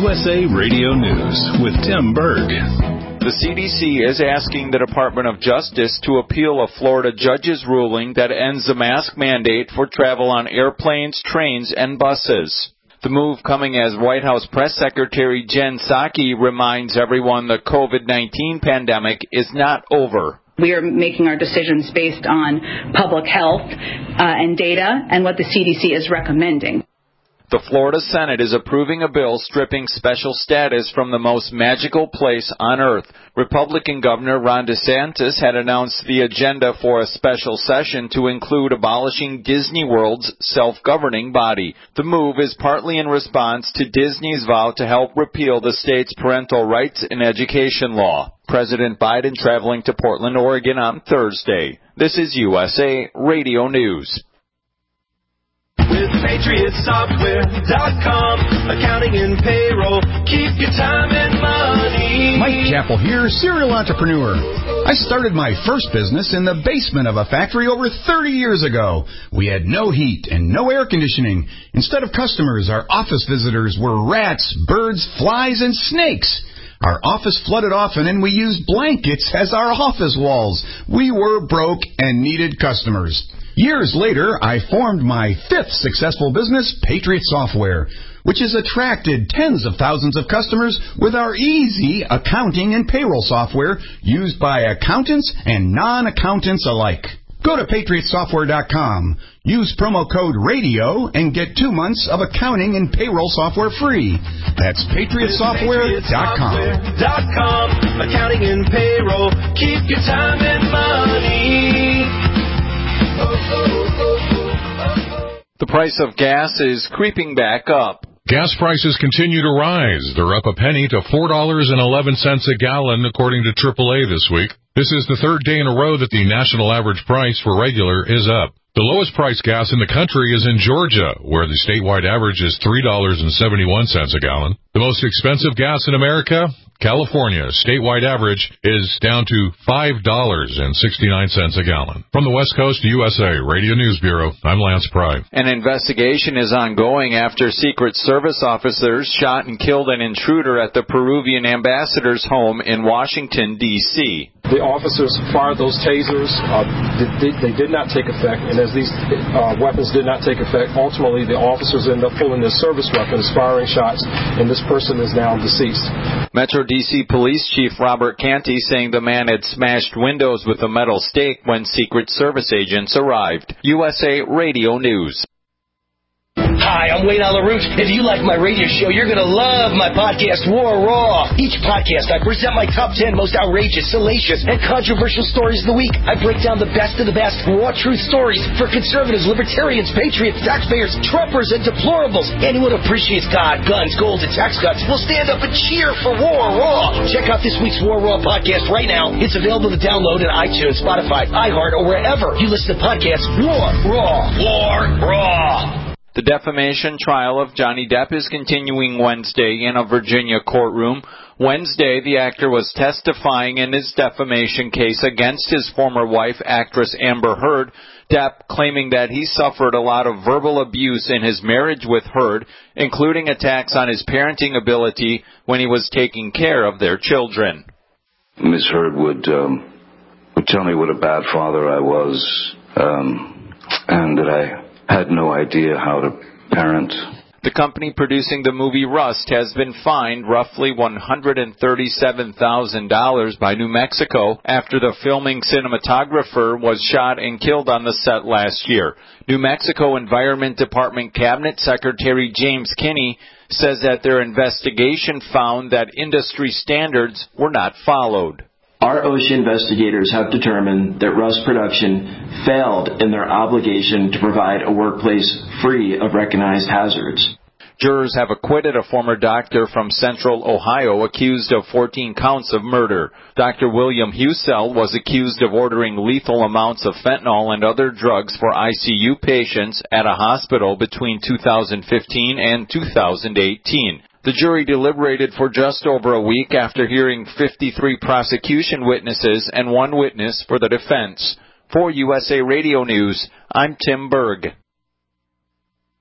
USA Radio News with Tim Berg. The CDC is asking the Department of Justice to appeal a Florida judge's ruling that ends the mask mandate for travel on airplanes, trains, and buses. The move coming as White House Press Secretary Jen Psaki reminds everyone the COVID-19 pandemic is not over. We are making our decisions based on public health and data and what the CDC is recommending. The Florida Senate is approving a bill stripping special status from the most magical place on earth. Republican Governor Ron DeSantis had announced the agenda for a special session to include abolishing Disney World's self-governing body. The move is partly in response to Disney's vow to help repeal the state's parental rights in education law. President Biden traveling to Portland, Oregon on Thursday. This is USA Radio News. With PatriotSoftware.com, accounting and payroll, keep your time and money. Mike Chappell here, serial entrepreneur. I started my first business in the basement of a factory over 30 years ago. We had no heat and no air conditioning. Instead of customers, our office visitors were rats, birds, flies, and snakes. Our office flooded often, and we used blankets as our office walls. We were broke and needed customers. Years later, I formed my fifth successful business, Patriot Software, which has attracted tens of thousands of customers with our easy accounting and payroll software used by accountants and non-accountants alike. Go to PatriotSoftware.com, use promo code RADIO, and get 2 months of accounting and payroll software free. That's PatriotSoftware.com. Accounting and payroll, keep your time and money. The price of gas is creeping back up. Gas prices continue to rise. They're up a penny to $4.11 a gallon, according to AAA this week. This is the third day in a row that the national average price for regular is up. The lowest priced gas in the country is in Georgia, where the statewide average is $3.71 a gallon. The most expensive gas in America, California. Statewide average is down to $5.69 a gallon. From the West Coast, USA Radio News Bureau, I'm Lance Pry. An investigation is ongoing after Secret Service officers shot and killed an intruder at the Peruvian ambassador's home in Washington, D.C. The officers fired those tasers. They did not take effect, and as these weapons did not take effect, ultimately the officers ended up pulling their service weapons, firing shots, and this person is now deceased. Metro D.C. Police Chief Robert Canty saying the man had smashed windows with a metal stake when Secret Service agents arrived. USA Radio News. Hi, I'm Wayne LaRouche. If you like my radio show, you're going to love my podcast, War Raw. Each podcast, I present my top 10 most outrageous, salacious, and controversial stories of the week. I break down the best of the best raw truth stories for conservatives, libertarians, patriots, taxpayers, Trumpers, and deplorables. Anyone who appreciates God, guns, gold, and tax cuts will stand up and cheer for War Raw. Check out this week's War Raw podcast right now. It's available to download on iTunes, Spotify, iHeart, or wherever you listen to podcasts. War Raw. War Raw. The defamation trial of Johnny Depp is continuing Wednesday in a Virginia courtroom. Wednesday, the actor was testifying in his defamation case against his former wife, actress Amber Heard. Depp claiming that he suffered a lot of verbal abuse in his marriage with Heard, including attacks on his parenting ability when he was taking care of their children. Miss Heard would tell me what a bad father I was, and that I had no idea how to parent. The company producing the movie Rust has been fined roughly $137,000 by New Mexico after the filming cinematographer was shot and killed on the set last year. New Mexico Environment Department Cabinet Secretary James Kinney says that their investigation found that industry standards were not followed. Our OSHA investigators have determined that Rust Production failed in their obligation to provide a workplace free of recognized hazards. Jurors have acquitted a former doctor from Central Ohio accused of 14 counts of murder. Dr. William Husell was accused of ordering lethal amounts of fentanyl and other drugs for ICU patients at a hospital between 2015 and 2018. The jury deliberated for just over a week after hearing 53 prosecution witnesses and one witness for the defense. For USA Radio News, I'm Tim Berg.